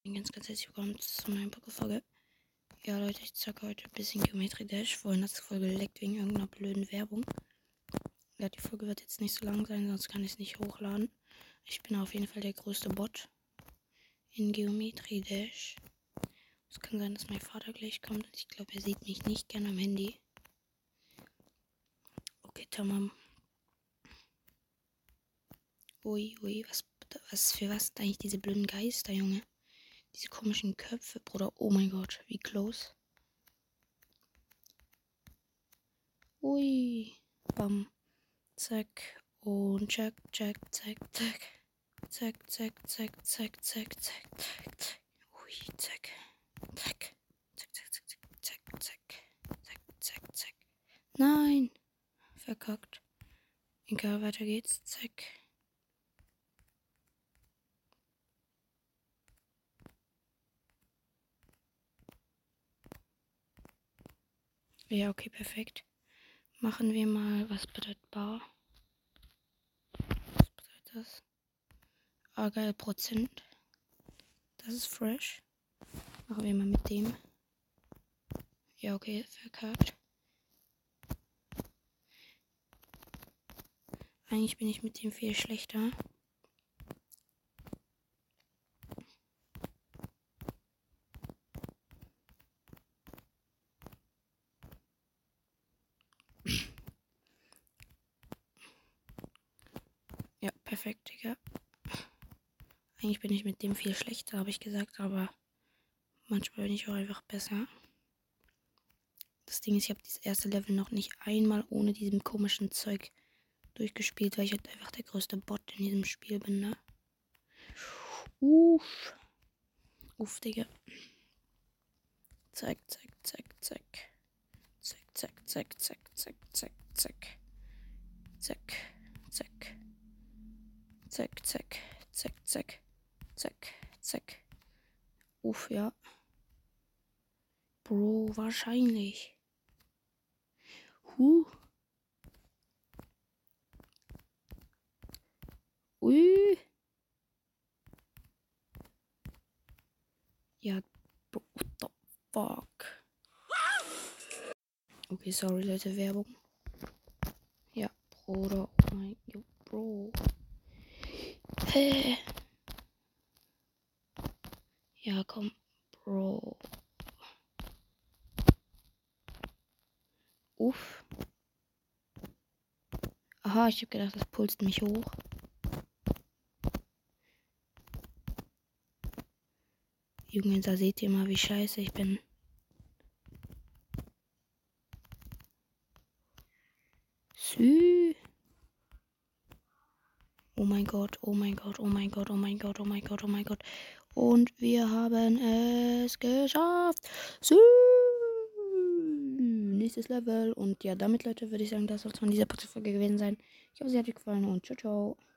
Ganz herzlich willkommen zu einer neuen Podcast-Folge. Ja, Leute, ich zocke heute ein bisschen Geometry Dash. Vorhin hat die Folge geleckt wegen irgendeiner blöden Werbung. Ja, die Folge wird jetzt nicht so lang sein, sonst kann ich es nicht hochladen. Ich bin auf jeden Fall der größte Bot in Geometry Dash. Es kann sein, dass mein Vater gleich kommt. Ich glaube, er sieht mich nicht gerne am Handy. Okay, tamam. Ui, was für was sind eigentlich diese blöden Geister, Junge? Diese komischen Köpfe, Bruder. Oh mein Gott, wie close. Ui. Bam. Zack. Und zack, zack, zack, zack. Zack, zack, zack, zack, zack, zack, zack, zack. Ui, zack. Zack. Zack, zack, zack, zack, zack, zack. Zack, zack, zack. Nein. Verkackt. Egal, weiter geht's. Zack. Ja, okay, perfekt. Machen wir mal, was bedeutet Bar? Was bedeutet das? Ah, geil, Prozent. Das ist fresh. Machen wir mal mit dem. Ja, okay, verkackt. Eigentlich bin ich mit dem viel schlechter. Ja, perfekt, Digga. Eigentlich bin ich mit dem viel schlechter, habe ich gesagt, aber manchmal bin ich auch einfach besser. Das Ding ist, ich habe dieses erste Level noch nicht einmal ohne diesem komischen Zeug durchgespielt, weil ich halt einfach der größte Bot in diesem Spiel bin, ne? Uff. Uff, Digga. Zack, zack, zack, zack. Zack, zack, zack, zack, zack, zack, zack. Zack, zack. Zack, zack, zack, zack. Zack, zack. Uff, ja. Bro, wahrscheinlich. Ui. Ja, bro, what the fuck? Okay, sorry, Leute, Werbung. Ja, Bruder, oh mein Gott, Bro. Hä? Ja, komm, Bro. Uff. Aha, ich hab gedacht, das pulst mich hoch. Junge, da seht ihr mal, wie scheiße ich bin. Sü. Oh mein Gott, oh mein Gott, oh mein Gott, oh mein Gott, oh mein Gott, oh mein Gott. Und wir haben es geschafft. Sü. Nächstes Level. Und ja, damit, Leute, würde ich sagen, das soll es von dieser Podcast-Folge gewesen sein. Ich hoffe, sie hat euch gefallen und ciao, ciao.